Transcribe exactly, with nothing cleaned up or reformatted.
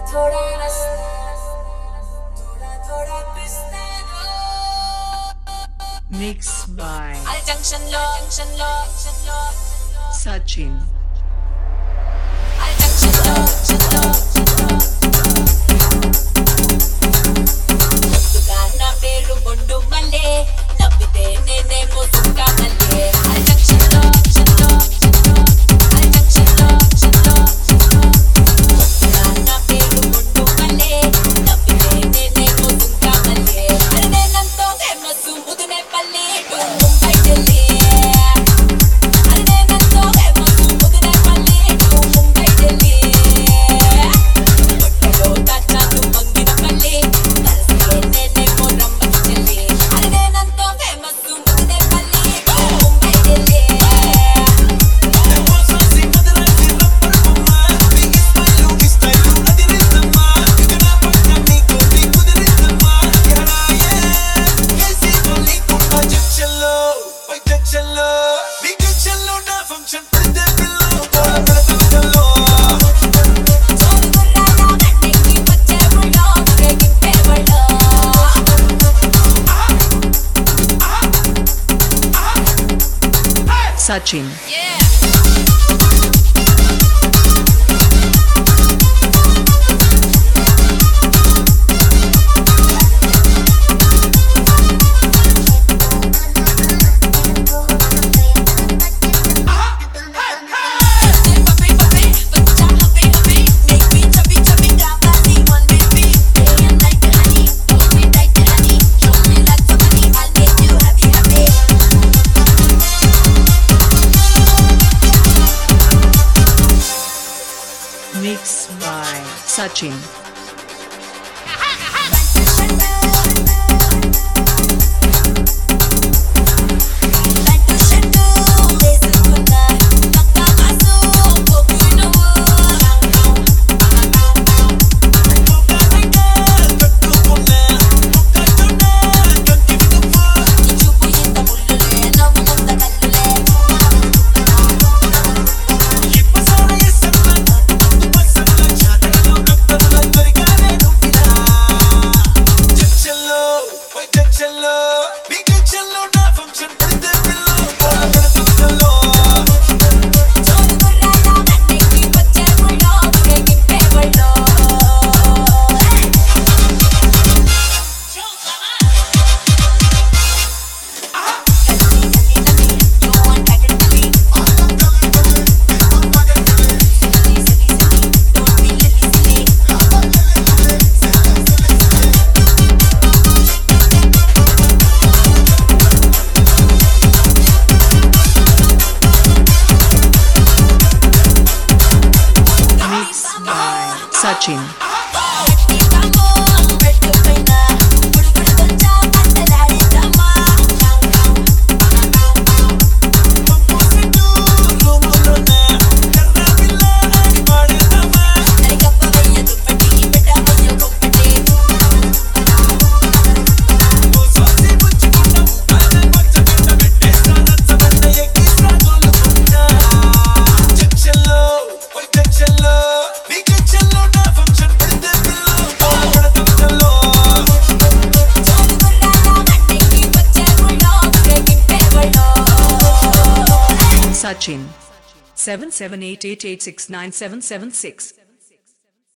थोड़ा रास्ता थोड़ा थोड़ा पिस्ता Mixed by Al junction lo junction lo junction lo Sachin. Al junction lo junction lo Tukana peru bondu male nabite nene mo sunka male Al junction lo junction lo Al junction lo junction lo Tukana peru bondu male nabite nene mo sunka male Arne nanto famous mudune palli to Mumbai Delhi Arne nanto famous mudune palli to Mumbai Delhi Kottalo tachadu mangina palli kalse nene mo rammati chelli Arne nanto famous mudune palli to Mumbai Delhi Sachin. Mixed by Sachin. Sachin. Sachin. seven seven eight eight eight six nine seven seven six